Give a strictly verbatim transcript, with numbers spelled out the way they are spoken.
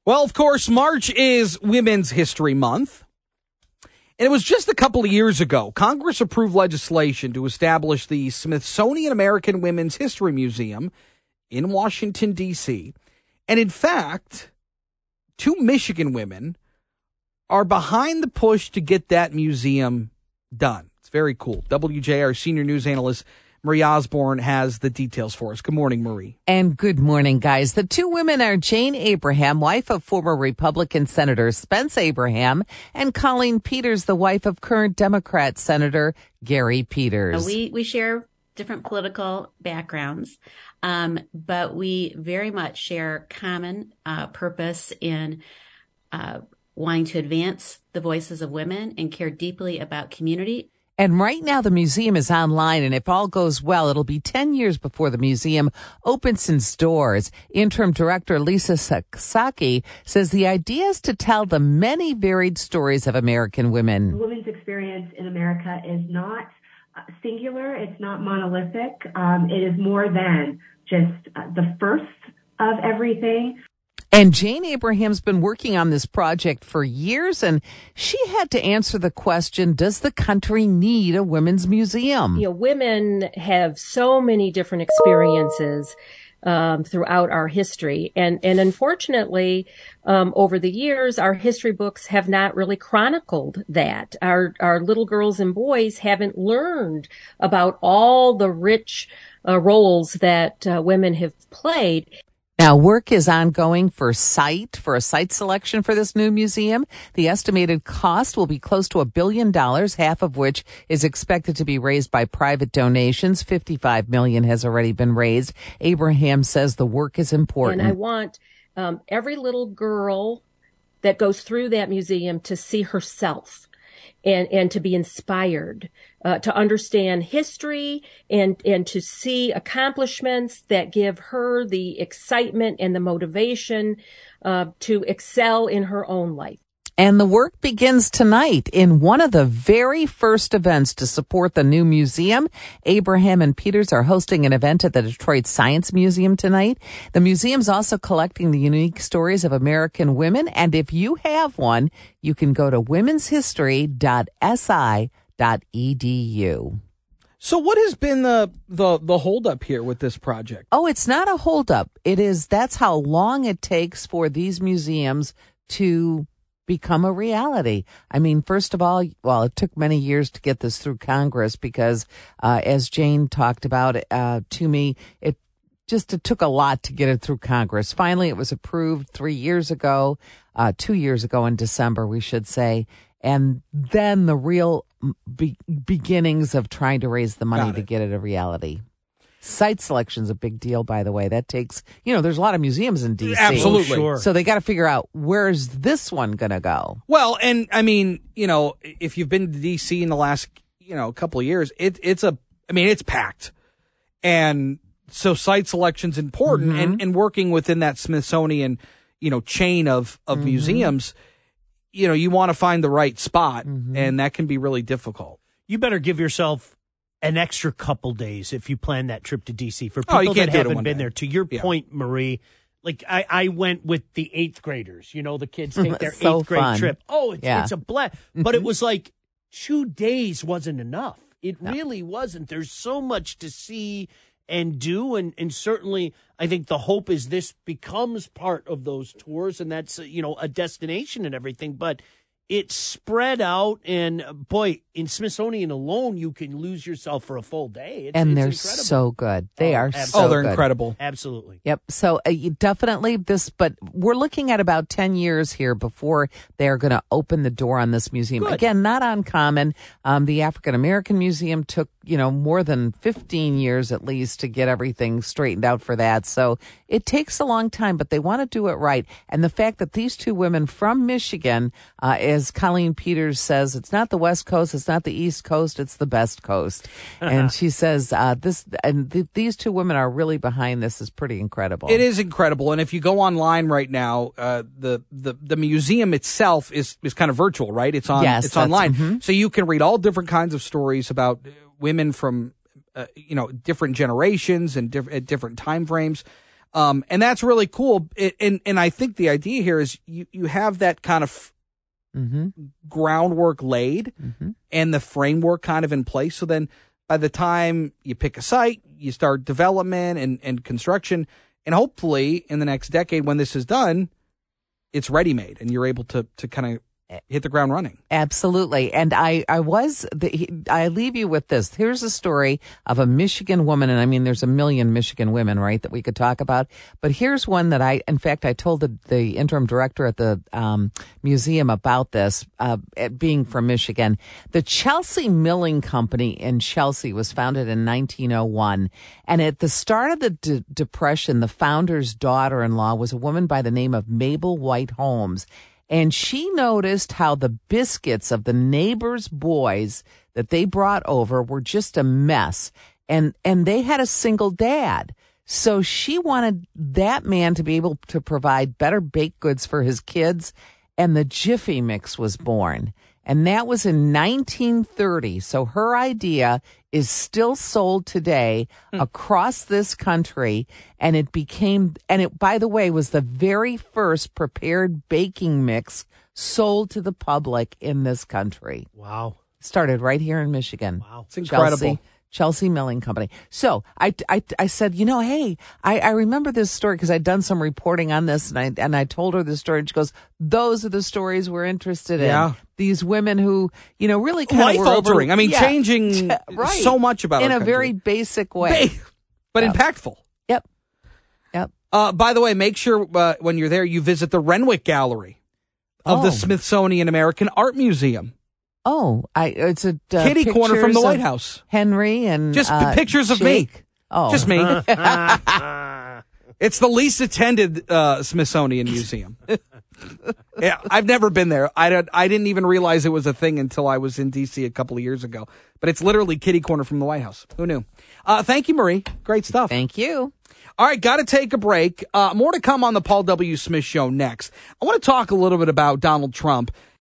Well, of course, March is Women's History Month. And it was just a couple of years ago, Congress approved legislation to establish the Smithsonian American Women's History Museum in Washington, D C. And in fact, two Michigan women are behind the push to get that museum done. It's very cool. W J R senior news analyst Marie Osborne has the details for us. Good morning, Marie. And good morning, guys. The two women are Jane Abraham, wife of former Republican Senator Spence Abraham, and Colleen Peters, the wife of current Democrat Senator Gary Peters. We we share different political backgrounds, um, but we very much share common uh, purpose in uh, wanting to advance the voices of women and care deeply about community. And right now the museum is online, and if all goes well, it'll be ten years before the museum opens its doors. Interim director Lisa Sasaki says the idea is to tell the many varied stories of American women. Women's experience in America is not singular. It's not monolithic. Um, it is more than just uh, the first of everything. And Jane Abraham's been working on this project for years, and she had to answer the question, does the country need a women's museum? You know, women have so many different experiences um, throughout our history. And, and unfortunately, um, over the years, our history books have not really chronicled that. Our, our little girls and boys haven't learned about all the rich uh, roles that uh, women have played. Now, work is ongoing for site, for a site selection for this new museum. The estimated cost will be close to a billion dollars, half of which is expected to be raised by private donations. fifty-five million dollars has already been raised. Abraham says the work is important. And I want um, every little girl that goes through that museum to see herself and, and to be inspired, uh, to understand history and, and to see accomplishments that give her the excitement and the motivation, uh, to excel in her own life. And the work begins tonight in one of the very first events to support the new museum. Abraham and Peters are hosting an event at the Detroit Science Museum tonight. The museum's also collecting the unique stories of American women. And if you have one, you can go to womens history dot s i dot e d u. So what has been the, the, the holdup here with this project? Oh, it's not a holdup. It is, that's how long it takes for these museums to become a reality. I mean, first of all, well, it took many years to get this through Congress because, uh, as Jane talked about uh, to me, it just it took a lot to get it through Congress. Finally, it was approved three years ago, uh, two years ago in December, we should say. And then the real be- beginnings of trying to raise the money to get it a reality. Site selection is a big deal, by the way. That takes, you know, there's a lot of museums in D C. Absolutely. Sure. So they got to figure out, where's this one going to go? Well, and I mean, you know, if you've been to D C in the last, you know, couple of years, it, it's a, I mean, it's packed. And so site selection's important, mm-hmm. and, and working within that Smithsonian, you know, chain of, of mm-hmm. museums, you know, you want to find the right spot, mm-hmm. and that can be really difficult. You better give yourself an extra couple days if you plan that trip to D C. For oh, people that haven't been day. there. To your yeah. point, Marie, like I, I went with the eighth graders. You know, the kids take their so eighth grade fun. trip. Oh, it's, yeah. it's a blast. But it was like two days wasn't enough. It no. really wasn't. There's so much to see and do. And, and certainly, I think the hope is this becomes part of those tours, and that's, you know, a destination and everything. But it's spread out, and boy, in Smithsonian alone, you can lose yourself for a full day. It's, and it's they're incredible. so good. They oh, are absolutely. so Oh, they're good. incredible. Absolutely. Yep. So uh, you definitely this, but we're looking at about ten years here before they're going to open the door on this museum. Good. Again, not uncommon. Um, the African American Museum took, you know, more than fifteen years at least to get everything straightened out for that. So it takes a long time, but they want to do it right. And the fact that these two women from Michigan, uh, as Colleen Peters says, it's not the West Coast, it's not the East Coast, it's the best coast. And she says uh, this, and th- these two women are really behind this is pretty incredible. It is incredible. And if you go online right now, uh, the, the, the museum itself is, is kind of virtual, right? It's on, yes, it's online. Mm-hmm. So you can read all different kinds of stories about women from, uh, you know, different generations and diff- at different time frames. Um, and that's really cool. It, and, and I think the idea here is you, you have that kind of Mm-hmm. groundwork laid Mm-hmm. and the framework kind of in place. So then by the time you pick a site, you start development and, and construction, and hopefully in the next decade when this is done, it's ready-made and you're able to, to kind of hit the ground running. Absolutely. And I, I was, the, I leave you with this. Here's a story of a Michigan woman. And I mean, there's a million Michigan women, right, that we could talk about. But here's one that I, in fact, I told the, the interim director at the um, museum about this, uh, being from Michigan. The Chelsea Milling Company in Chelsea was founded in nineteen oh one. And at the start of the D- Depression, the founder's daughter-in-law was a woman by the name of Mabel White Holmes. And she noticed how the biscuits of the neighbors' boys that they brought over were just a mess. And, and they had a single dad. So she wanted that man to be able to provide better baked goods for his kids. And the Jiffy Mix was born. And that was in nineteen thirty. So her idea is still sold today mm. across this country. And it became, and it, by the way, was the very first prepared baking mix sold to the public in this country. Wow. Started right here in Michigan. Wow. It's incredible. Chelsea, Chelsea Milling Company. So I, I, I said, you know, hey, I, I remember this story because I'd done some reporting on this, and I and I told her the story, and she goes, those are the stories we're interested in. Yeah. These women who, you know, really kind Life of were altering. over, I mean, yeah, changing right. so much about in our a country. very basic way. Ba- but Yep. impactful. Yep. Yep. Uh, by the way, make sure uh, when you're there, you visit the Renwick Gallery of Oh. the Smithsonian American Art Museum. Oh, I it's a uh, Kitty corner from the pictures White of House. Henry and Just uh, pictures of Jake. me. Oh, Just me. It's the least attended uh, Smithsonian Museum. Yeah, I've never been there. I don't, I didn't even realize it was a thing until I was in D C a couple of years ago. But it's literally kitty corner from the White House. Who knew? Uh, thank you, Marie. Great stuff. Thank you. All right, got to take a break. Uh, more to come on the Paul W. Smith Show next. I want to talk a little bit about Donald Trump